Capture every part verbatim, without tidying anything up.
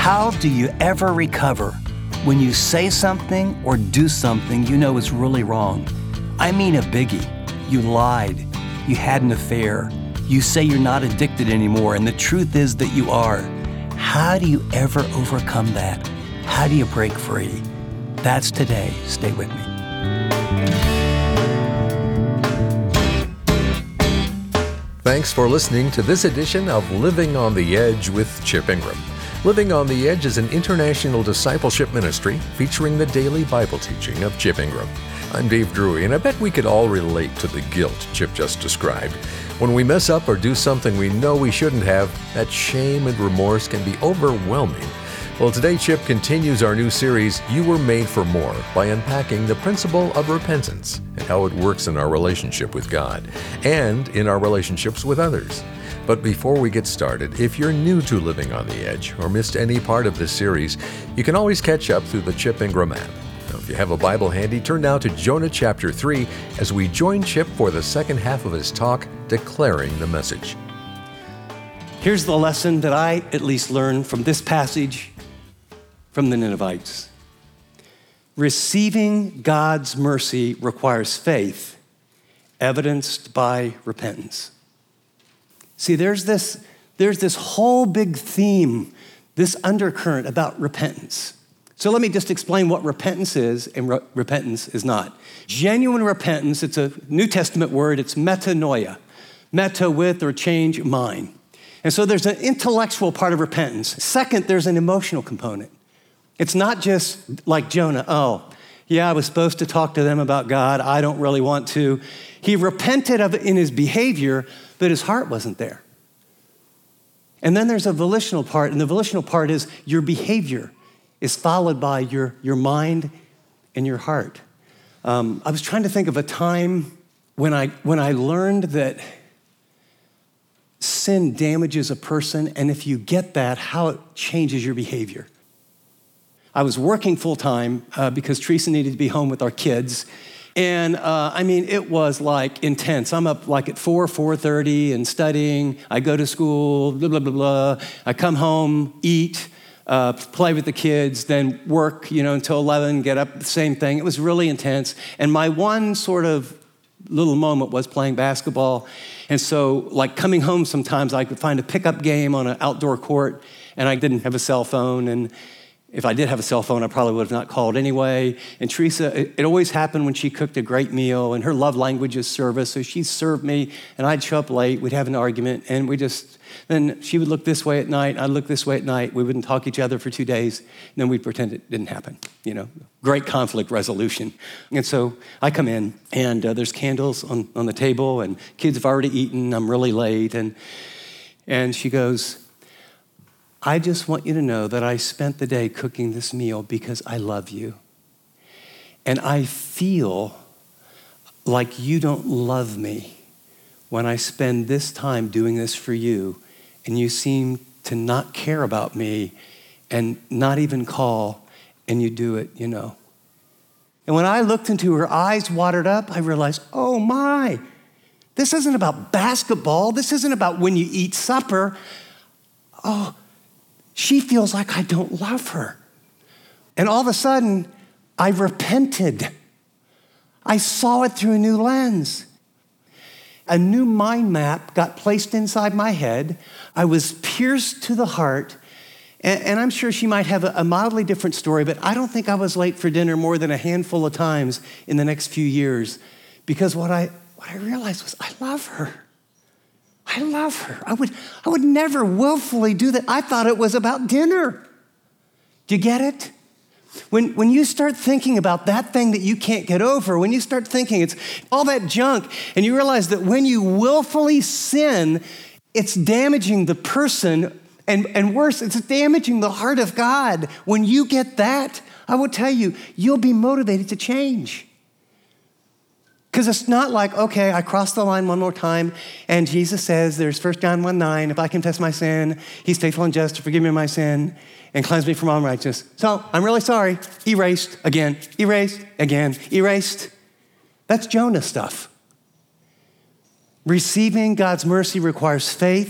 How do you ever recover when you say something or do something you know is really wrong? I mean a biggie. You lied. You had an affair. You say you're not addicted anymore, and the truth is that you are. How do you ever overcome that? How do you break free? That's today. Stay with me. Thanks for listening to this edition of Living on the Edge with Chip Ingram. Living on the Edge is an international discipleship ministry featuring the daily Bible teaching of Chip Ingram. I'm Dave Drury, and I bet we could all relate to the guilt Chip just described. When we mess up or do something we know we shouldn't have, that shame and remorse can be overwhelming. Well, today Chip continues our new series, You Were Made for More, by unpacking the principle of repentance and how it works in our relationship with God and in our relationships with others. But before we get started, if you're new to Living on the Edge or missed any part of this series, you can always catch up through the Chip Ingram app. Now, if you have a Bible handy, turn now to Jonah chapter three as we join Chip for the second half of his talk, Declaring the Message. Here's the lesson that I at least learned from this passage from the Ninevites. Receiving God's mercy requires faith, evidenced by repentance. See, there's this, there's this whole big theme, this undercurrent about repentance. So let me just explain what repentance is and re- repentance is not. Genuine repentance, it's a New Testament word, it's metanoia. Meta with or change mind. And so there's an intellectual part of repentance. Second, there's an emotional component. It's not just like Jonah, oh, yeah, I was supposed to talk to them about God. I don't really want to. He repented of it in his behavior, but his heart wasn't there. And then there's a volitional part, and the volitional part is your behavior is followed by your, your mind and your heart. Um, I was trying to think of a time when I, when I learned that sin damages a person, and if you get that, how it changes your behavior. I was working full-time uh, because Teresa needed to be home with our kids. And uh, I mean, it was like intense. I'm up like at four, four thirty and studying. I go to school, blah, blah, blah, blah. I come home, eat, uh, play with the kids, then work, you know, until eleven, get up, the same thing. It was really intense. And my one sort of little moment was playing basketball. And so like coming home sometimes I could find a pickup game on an outdoor court, and I didn't have a cell phone. And if I did have a cell phone, I probably would have not called anyway. And Teresa, it, it always happened when she cooked a great meal, and her love language is service. So she'd serve me, and I'd show up late. We'd have an argument, and we just, then she would look this way at night, I'd look this way at night. We wouldn't talk to each other for two days, and then we'd pretend it didn't happen. You know, great conflict resolution. And so I come in, and uh, there's candles on, on the table, and kids have already eaten. I'm really late, and and she goes, I just want you to know that I spent the day cooking this meal because I love you. And I feel like you don't love me when I spend this time doing this for you, and you seem to not care about me and not even call, and you do it, you know. And when I looked into her eyes watered up, I realized, oh my, this isn't about basketball. This isn't about when you eat supper. Oh, she feels like I don't love her. And all of a sudden, I repented. I saw it through a new lens. A new mind map got placed inside my head. I was pierced to the heart. And, and I'm sure she might have a, a mildly different story, but I don't think I was late for dinner more than a handful of times in the next few years, because what I, what I realized was I love her. I love her. I would, I would never willfully do that. I thought it was about dinner. Do you get it? When, when you start thinking about that thing that you can't get over, when you start thinking it's all that junk, and you realize that when you willfully sin, it's damaging the person, and, and worse, it's damaging the heart of God. When you get that, I will tell you, you'll be motivated to change. Because it's not like, okay, I crossed the line one more time, and Jesus says, there's First John one nine, if I confess my sin, he's faithful and just to forgive me my sin and cleanse me from all unrighteousness. So I'm really sorry. Erased again, erased again, erased. That's Jonah stuff. Receiving God's mercy requires faith,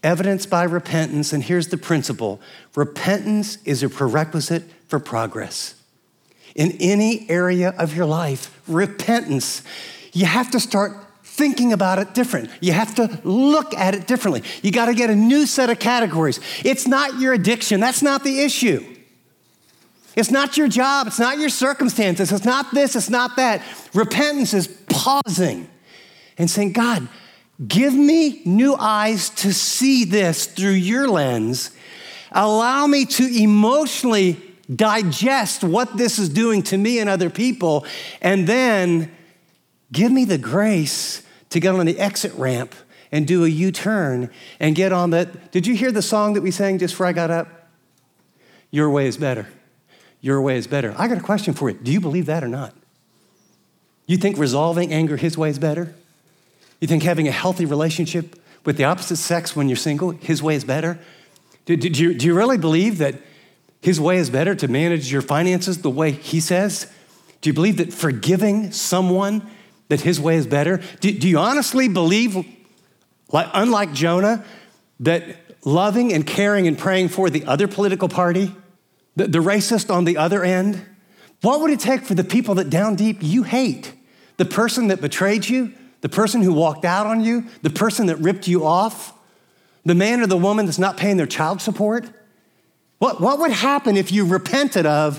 evidenced by repentance. And here's the principle. Repentance is a prerequisite for progress. In any area of your life, repentance, you have to start thinking about it different. You have to look at it differently. You got to get a new set of categories. It's not your addiction. That's not the issue. It's not your job. It's not your circumstances. It's not this. It's not that. Repentance is pausing and saying, God, give me new eyes to see this through your lens. Allow me to emotionally digest what this is doing to me and other people, and then give me the grace to get on the exit ramp and do a U-turn and get on that. Did you hear the song that we sang just before I got up? Your way is better. Your way is better. I got a question for you. Do you believe that or not? You think resolving anger his way is better? You think having a healthy relationship with the opposite sex when you're single, his way is better? Do, do, you, do you really believe that his way is better to manage your finances the way he says? Do you believe that forgiving someone, that his way is better? Do, do you honestly believe, like, unlike Jonah, that loving and caring and praying for the other political party, the, the racist on the other end, what would it take for the people that down deep you hate? The person that betrayed you, the person who walked out on you, the person that ripped you off, the man or the woman that's not paying their child support? What, what would happen if you repented of,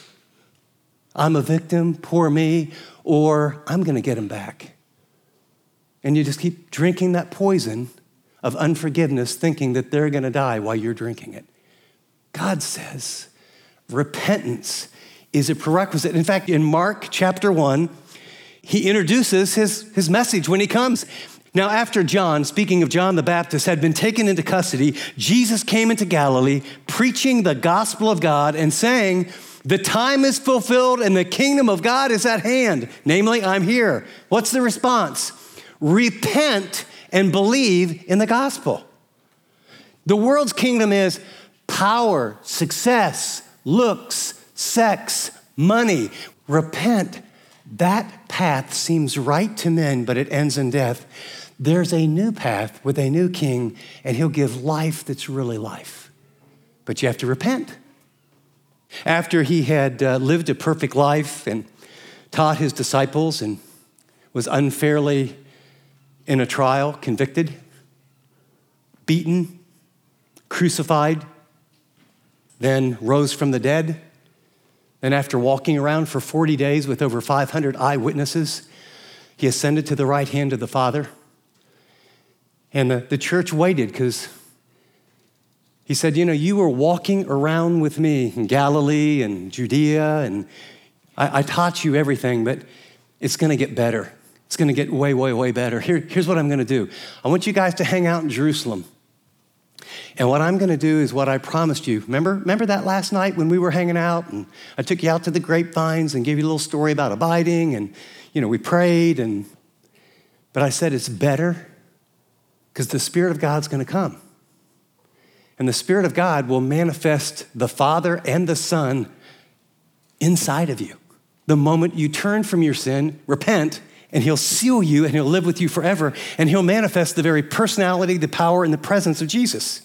I'm a victim, poor me, or I'm gonna get him back? And you just keep drinking that poison of unforgiveness, thinking that they're gonna die while you're drinking it. God says repentance is a prerequisite. In fact, in Mark chapter one, he introduces his, his message when he comes. Now, after John, speaking of John the Baptist, had been taken into custody, Jesus came into Galilee, preaching the gospel of God and saying, the time is fulfilled and the kingdom of God is at hand. Namely, I'm here. What's the response? Repent and believe in the gospel. The world's kingdom is power, success, looks, sex, money. Repent. That path seems right to men, but it ends in death. There's a new path with a new king, and he'll give life that's really life. But you have to repent. After he had uh, lived a perfect life and taught his disciples and was unfairly in a trial, convicted, beaten, crucified, then rose from the dead, and after walking around for forty days with over five hundred eyewitnesses, he ascended to the right hand of the Father. And the, the church waited because he said, you know, you were walking around with me in Galilee and Judea, and I, I taught you everything, but it's going to get better. It's going to get way, way, way better. Here, here's what I'm going to do. I want you guys to hang out in Jerusalem. And what I'm going to do is what I promised you. Remember, remember that last night when we were hanging out and I took you out to the grapevines and gave you a little story about abiding, and, you know, we prayed, and, but I said it's better because the Spirit of God's going to come. And the Spirit of God will manifest the Father and the Son inside of you. The moment you turn from your sin, repent, and he'll seal you and he'll live with you forever, and he'll manifest the very personality, the power, and the presence of Jesus.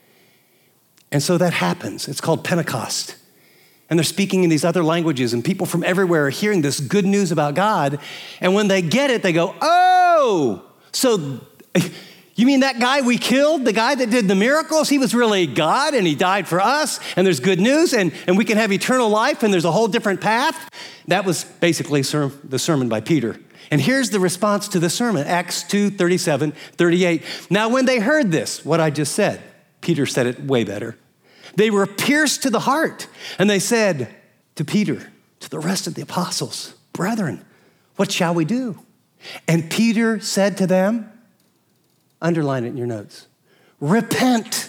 And so that happens. It's called Pentecost. And they're speaking in these other languages, and people from everywhere are hearing this good news about God. And when they get it, they go, oh, so you mean that guy we killed, the guy that did the miracles, he was really God and he died for us, and there's good news, and, and we can have eternal life, and there's a whole different path? That was basically ser- the sermon by Peter. And here's the response to the sermon, Acts two, thirty-seven, thirty-eight. Now, when they heard this, what I just said, Peter said it way better. They were pierced to the heart, and they said to Peter, to the rest of the apostles, brethren, what shall we do? And Peter said to them, underline it in your notes, repent,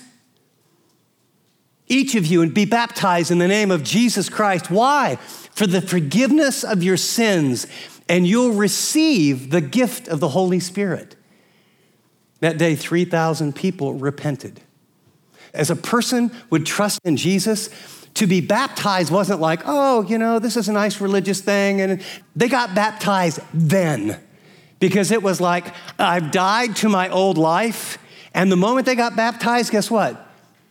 each of you, and be baptized in the name of Jesus Christ. Why? For the forgiveness of your sins, and you'll receive the gift of the Holy Spirit. That day, three thousand people repented. As a person would trust in Jesus, to be baptized wasn't like, oh, you know, this is a nice religious thing. And they got baptized then, because it was like, I've died to my old life, And the moment they got baptized, guess what?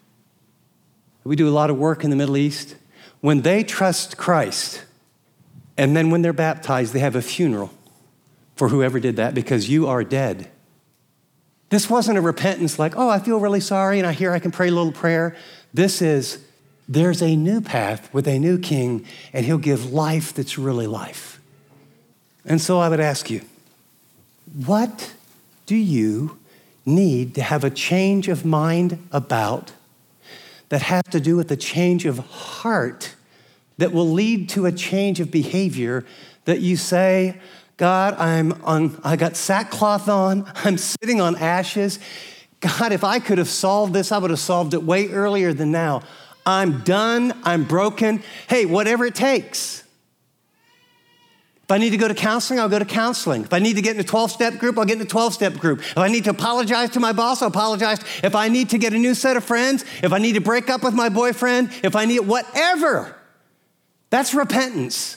We do a lot of work in the Middle East. When they trust Christ, and then when they're baptized, they have a funeral for whoever did that because you are dead. This wasn't a repentance like, oh, I feel really sorry and I hear I can pray a little prayer. This is, there's a new path with a new king and he'll give life that's really life. And so I would ask you, what do you need to have a change of mind about that have to do with a change of heart that will lead to a change of behavior that you say, God, I'm on, I got sackcloth on, I'm sitting on ashes. God, if I could have solved this, I would have solved it way earlier than now. I'm done, I'm broken. Hey, whatever it takes. If I need to go to counseling, I'll go to counseling. If I need to get in a twelve-step group, I'll get in a twelve-step group. If I need to apologize to my boss, I'll apologize. If I need to get a new set of friends, if I need to break up with my boyfriend, if I need whatever, that's repentance.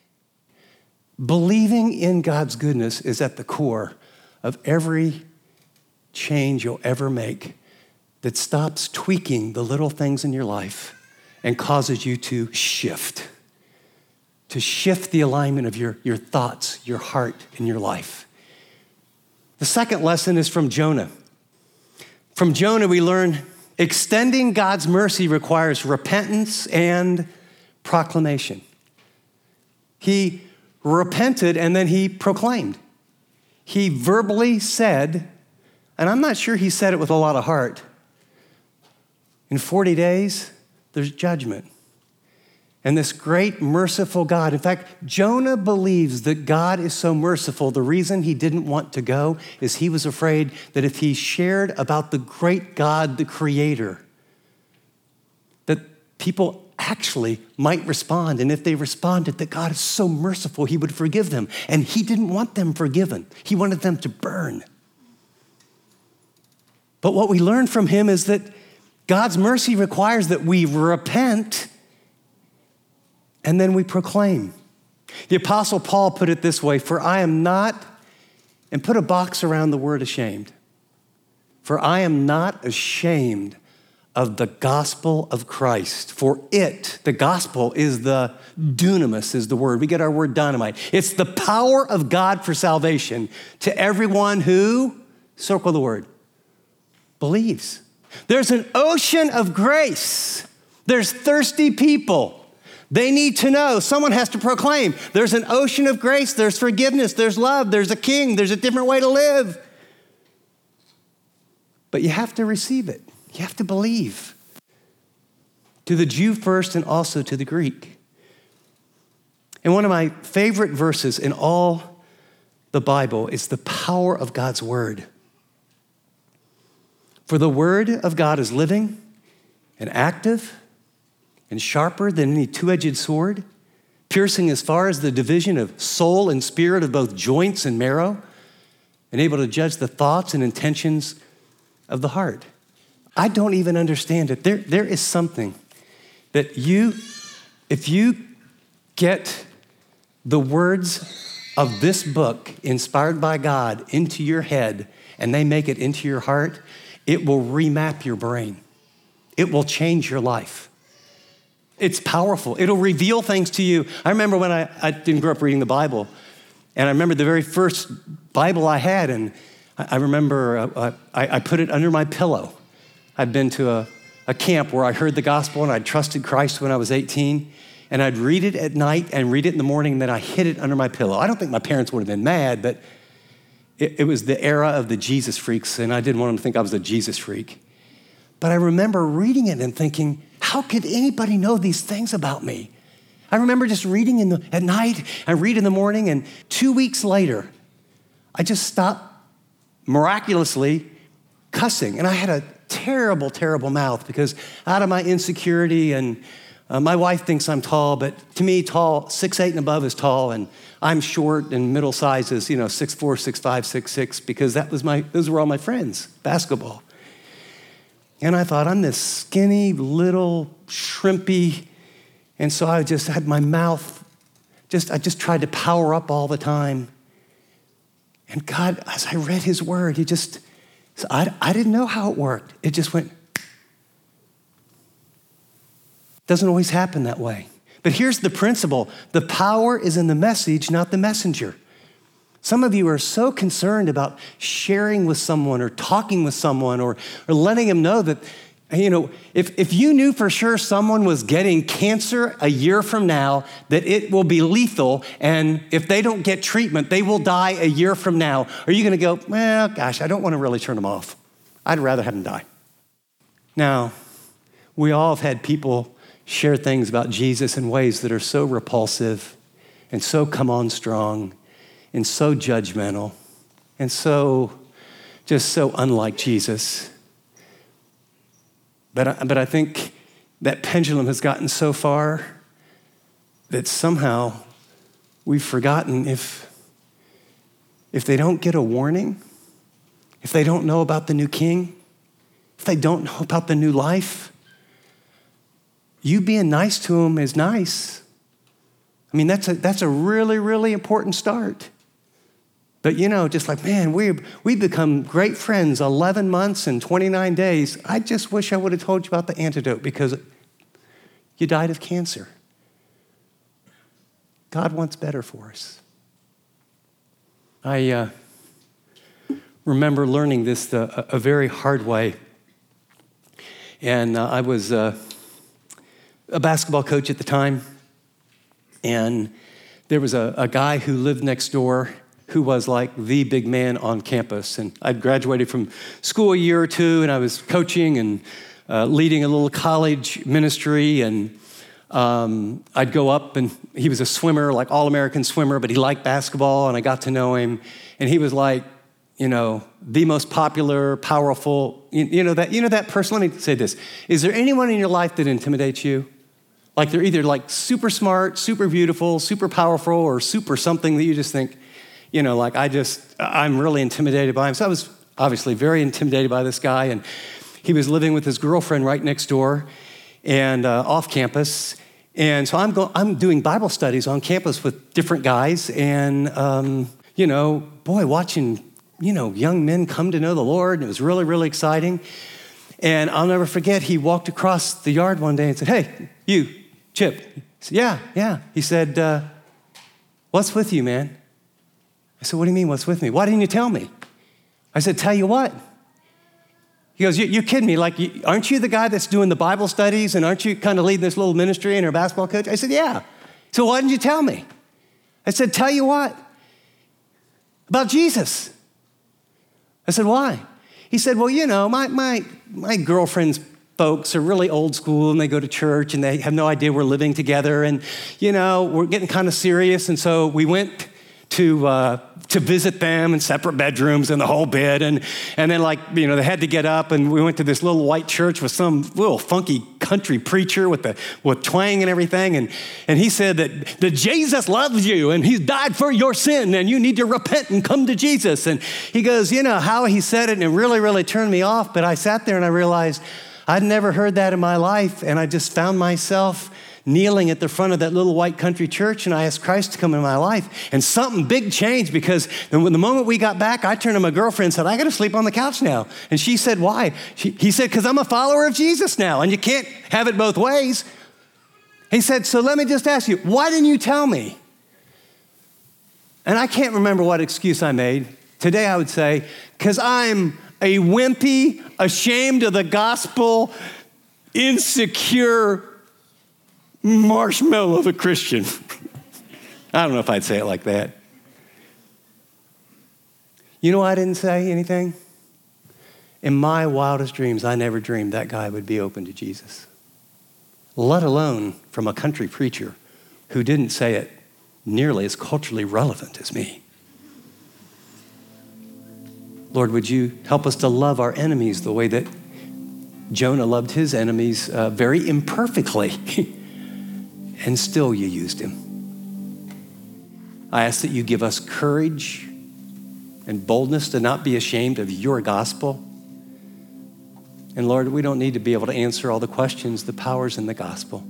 Believing in God's goodness is at the core of every change you'll ever make that stops tweaking the little things in your life and causes you to shift. To shift the alignment of your, your thoughts, your heart, and your life. The second lesson is from Jonah. From Jonah, we learn extending God's mercy requires repentance and proclamation. He repented and then he proclaimed. He verbally said, and I'm not sure he said it with a lot of heart, in forty days, there's judgment. And this great merciful God, in fact, Jonah believes that God is so merciful. The reason he didn't want to go is he was afraid that if he shared about the great God, the creator, that people actually might respond. And if they responded that God is so merciful, he would forgive them. And he didn't want them forgiven. He wanted them to burn. But what we learn from him is that God's mercy requires that we repent and then we proclaim. The Apostle Paul put it this way, for I am not, and put a box around the word ashamed, for I am not ashamed of the gospel of Christ. For it, the gospel is the dunamis, is the word. We get our word dynamite. It's the power of God for salvation to everyone who, circle the word, believes. There's an ocean of grace. There's thirsty people. They need to know. Someone has to proclaim. There's an ocean of grace. There's forgiveness. There's love. There's a king. There's a different way to live. But you have to receive it. You have to believe. To the Jew first and also to the Greek. And one of my favorite verses in all the Bible is the power of God's word. For the word of God is living and active and sharper than any two-edged sword, piercing as far as the division of soul and spirit of both joints and marrow, and able to judge the thoughts and intentions of the heart. I don't even understand it. There, there is something that you, if you get the words of this book inspired by God into your head and they make it into your heart, it will remap your brain. It will change your life. It's powerful. It'll reveal things to you. I remember when I, I didn't grow up reading the Bible, and I remember the very first Bible I had, and I, I remember uh, I, I put it under my pillow. I'd been to a, a camp where I heard the gospel, and I trusted Christ when I was eighteen, and I'd read it at night and read it in the morning, and then I hid it under my pillow. I don't think my parents would have been mad, but it, it was the era of the Jesus freaks, and I didn't want them to think I was a Jesus freak. But I remember reading it and thinking, how could anybody know these things about me? I remember just reading in the, at night, I read in the morning, and two weeks later, I just stopped miraculously cussing. And I had a terrible, terrible mouth because out of my insecurity, and uh, my wife thinks I'm tall, but to me, tall, six eight and above is tall, and I'm short and middle size is, you know, six four, six five, six six, because that was my, those were all my friends, basketball. And I thought, I'm this skinny, little, shrimpy, and so I just had my mouth, just I just tried to power up all the time. And God, as I read his word, he just So I, I didn't know how it worked. It just went. Doesn't always happen that way. But here's the principle. The power is in the message, not the messenger. Some of you are so concerned about sharing with someone or talking with someone or, or letting them know that, you know, if, if you knew for sure someone was getting cancer a year from now, that it will be lethal, and if they don't get treatment, they will die a year from now, are you going to go, well, gosh, I don't want to really turn them off. I'd rather have them die. Now, we all have had people share things about Jesus in ways that are so repulsive and so come on strong and so judgmental and so just so unlike Jesus. But I, but I think that pendulum has gotten so far that somehow we've forgotten if, if they don't get a warning, if they don't know about the new king, if they don't know about the new life, you being nice to them is nice. I mean, that's a, that's a really, really important start. But, you know, just like, man, we've, we've become great friends, eleven months and twenty-nine days. I just wish I would have told you about the antidote because you died of cancer. God wants better for us. I uh, remember learning this the, a, a very hard way. And uh, I was... Uh, a basketball coach at the time, and there was a, a guy who lived next door who was like the big man on campus. And I'd graduated from school a year or two, and I was coaching and uh, leading a little college ministry, and um, I'd go up, and he was a swimmer, like all-American swimmer, but he liked basketball, and I got to know him, and he was like, you know, the most popular, powerful, you, you know that you know that person. Let me say this. Is there anyone in your life that intimidates you? Like they're either like super smart, super beautiful, super powerful, or super something that you just think, you know, like I just, I'm really intimidated by him. So I was obviously very intimidated by this guy, and he was living with his girlfriend right next door and uh, off campus. And so I'm go- I'm doing Bible studies on campus with different guys, and, um, you know, boy, watching, you know, young men come to know the Lord, and it was really, really exciting. And I'll never forget, he walked across the yard one day and said, hey, you, Chip. I said, yeah, yeah. He said, uh, what's with you, man? I said, what do you mean, what's with me? Why didn't you tell me? I said, tell you what? He goes, you, you're kidding me. Like, you, aren't you the guy that's doing the Bible studies, and aren't you kind of leading this little ministry and our basketball coach? I said, yeah. So why didn't you tell me? I said, tell you what? About Jesus. I said, why? He said, well, you know, my, my, my girlfriend's folks are really old school, and they go to church, and they have no idea we're living together. And, you know, we're getting kind of serious. And so we went to uh, to visit them in separate bedrooms and the whole bit. And, and then, like, you know, they had to get up, and we went to this little white church with some little funky country preacher with the with twang and everything. And, and he said that, that Jesus loves you, and he's died for your sin, and you need to repent and come to Jesus. And he goes, you know, how he said it, and it really, really turned me off. But I sat there and I realized I'd never heard that in my life, and I just found myself kneeling at the front of that little white country church, and I asked Christ to come in my life. And something big changed, because the moment we got back, I turned to my girlfriend and said, I got to sleep on the couch now. And she said, why? She, he said, because I'm a follower of Jesus now, and you can't have it both ways. He said, so let me just ask you, why didn't you tell me? And I can't remember what excuse I made. Today I would say, because I'm a wimpy, ashamed of the gospel, insecure marshmallow of a Christian. I don't know if I'd say it like that. You know why I didn't say anything? In my wildest dreams, I never dreamed that guy would be open to Jesus, let alone from a country preacher who didn't say it nearly as culturally relevant as me. Lord, would you help us to love our enemies the way that Jonah loved his enemies uh, very imperfectly, and still you used him. I ask that you give us courage and boldness to not be ashamed of your gospel. And Lord, we don't need to be able to answer all the questions. The power's in the gospel.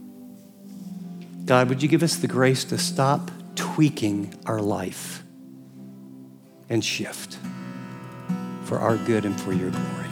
God, would you give us the grace to stop tweaking our life and shift? for our good and for your glory.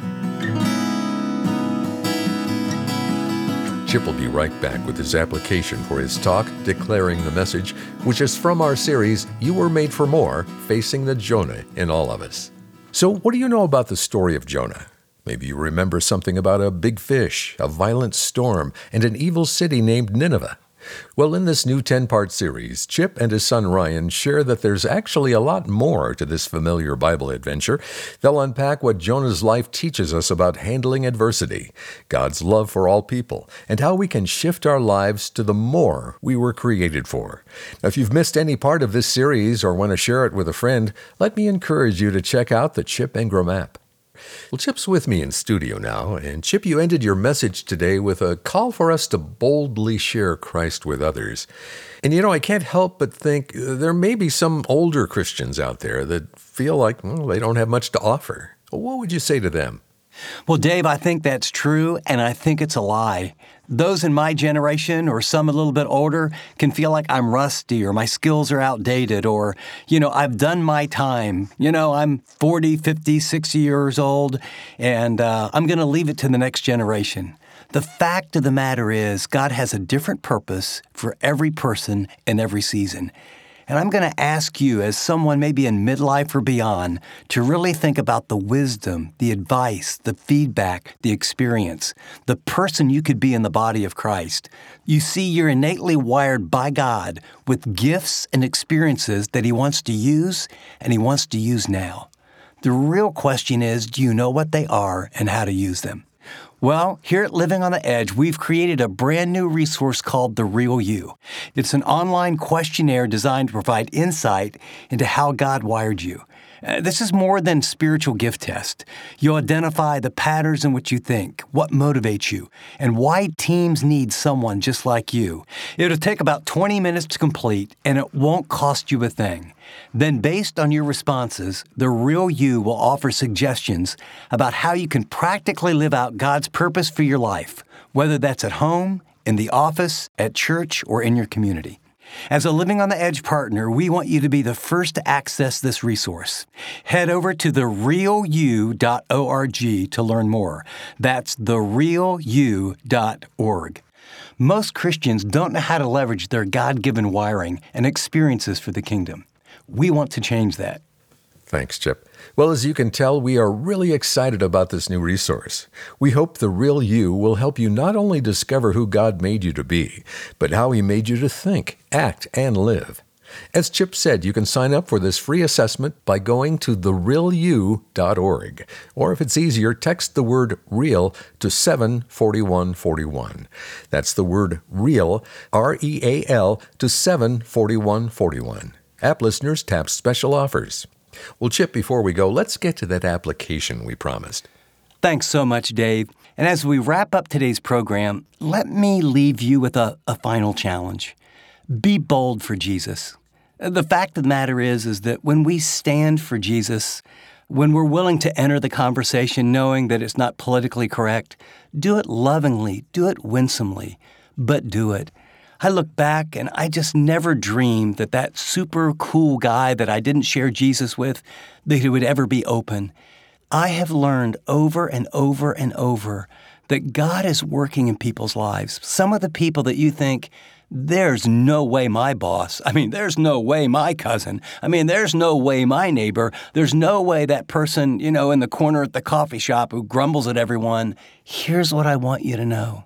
Chip will be right back with his application for his talk, Declaring the Message, which is from our series, You Were Made for More, Facing the Jonah in All of Us. So what do you know about the story of Jonah? Maybe you remember something about a big fish, a violent storm, and an evil city named Nineveh. Well, in this new ten-part series, Chip and his son Ryan share that there's actually a lot more to this familiar Bible adventure. They'll unpack what Jonah's life teaches us about handling adversity, God's love for all people, and how we can shift our lives to the more we were created for. Now, if you've missed any part of this series or want to share it with a friend, let me encourage you to check out the Chip Ingram app. Well, Chip's with me in studio now, and Chip, you ended your message today with a call for us to boldly share Christ with others. And you know, I can't help but think there may be some older Christians out there that feel like, well, they don't have much to offer. What would you say to them? Well, Dave, I think that's true, and I think it's a lie. Those in my generation or some a little bit older can feel like I'm rusty or my skills are outdated or, you know, I've done my time. You know, I'm forty, fifty, sixty years old, and uh, I'm going to leave it to the next generation. The fact of the matter is God has a different purpose for every person in every season. And I'm going to ask you, as someone maybe in midlife or beyond, to really think about the wisdom, the advice, the feedback, the experience, the person you could be in the body of Christ. You see, you're innately wired by God with gifts and experiences that He wants to use, and He wants to use now. The real question is, do you know what they are and how to use them? Well, here at Living on the Edge, we've created a brand new resource called The Real You. It's an online questionnaire designed to provide insight into how God wired you. Uh, this is more than spiritual gift test. You'll identify the patterns in which you think, what motivates you, and why teams need someone just like you. It'll take about twenty minutes to complete, and it won't cost you a thing. Then, based on your responses, The Real You will offer suggestions about how you can practically live out God's purpose for your life, whether that's at home, in the office, at church, or in your community. As a Living on the Edge partner, we want you to be the first to access this resource. Head over to the real you dot org to learn more. That's the real you dot org. Most Christians don't know how to leverage their God-given wiring and experiences for the kingdom. We want to change that. Thanks, Chip. Well, as you can tell, we are really excited about this new resource. We hope The Real You will help you not only discover who God made you to be, but how He made you to think, act, and live. As Chip said, you can sign up for this free assessment by going to the real you dot org. Or if it's easier, text the word REAL to seven four one four one. That's the word REAL, R E A L, to seven four one four one. App listeners tap special offers. Well, Chip, before we go, let's get to that application we promised. Thanks so much, Dave. And as we wrap up today's program, let me leave you with a, a final challenge. Be bold for Jesus. The fact of the matter is, is that when we stand for Jesus, when we're willing to enter the conversation knowing that it's not politically correct, do it lovingly, do it winsomely, but do it. I look back and I just never dreamed that that super cool guy that I didn't share Jesus with, that he would ever be open. I have learned over and over and over that God is working in people's lives. Some of the people that you think, there's no way my boss, I mean, there's no way my cousin, I mean, there's no way my neighbor, there's no way that person, you know, in the corner at the coffee shop who grumbles at everyone. Here's what I want you to know.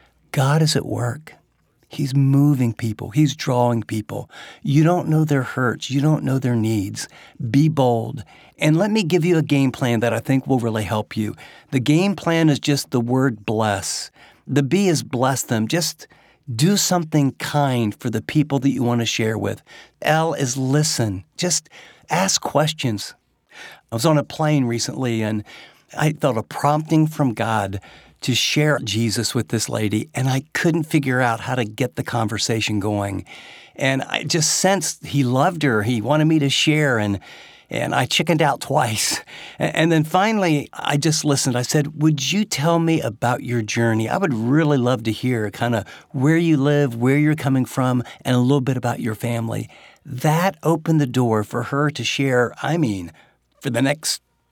God is at work. He's moving people. He's drawing people. You don't know their hurts. You don't know their needs. Be bold. And let me give you a game plan that I think will really help you. The game plan is just the word bless. The B is bless them. Just do something kind for the people that you want to share with. L is listen. Just ask questions. I was on a plane recently and I felt a prompting from God to share Jesus with this lady, and I couldn't figure out how to get the conversation going. And I just sensed He loved her. He wanted me to share, and and I chickened out twice. And then finally, I just listened. I said, would you tell me about your journey? I would really love to hear kind of where you live, where you're coming from, and a little bit about your family. That opened the door for her to share, I mean, for the next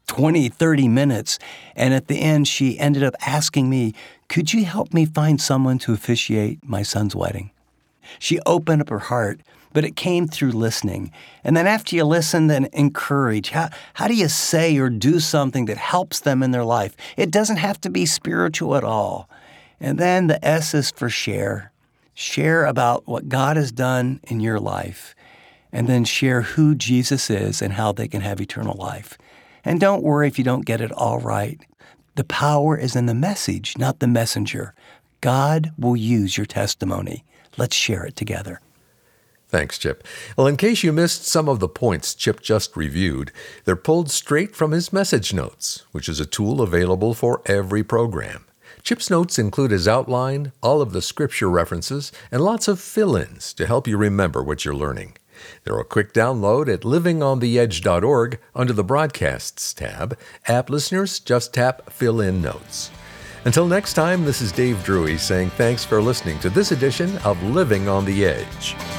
twenty, thirty minutes. And at the end, she ended up asking me, could you help me find someone to officiate my son's wedding? She opened up her heart, but it came through listening. And then after you listen, then encourage. How, how do you say or do something that helps them in their life? It doesn't have to be spiritual at all. And then the S is for share. Share about what God has done in your life. And then share who Jesus is and how they can have eternal life. And don't worry if you don't get it all right. The power is in the message, not the messenger. God will use your testimony. Let's share it together. Thanks, Chip. Well, in case you missed some of the points Chip just reviewed, they're pulled straight from his message notes, which is a tool available for every program. Chip's notes include his outline, all of the scripture references, and lots of fill-ins to help you remember what you're learning. They're a quick download at living on the edge dot org under the Broadcasts tab. App listeners, just tap Fill In Notes. Until next time, this is Dave Drury saying thanks for listening to this edition of Living on the Edge.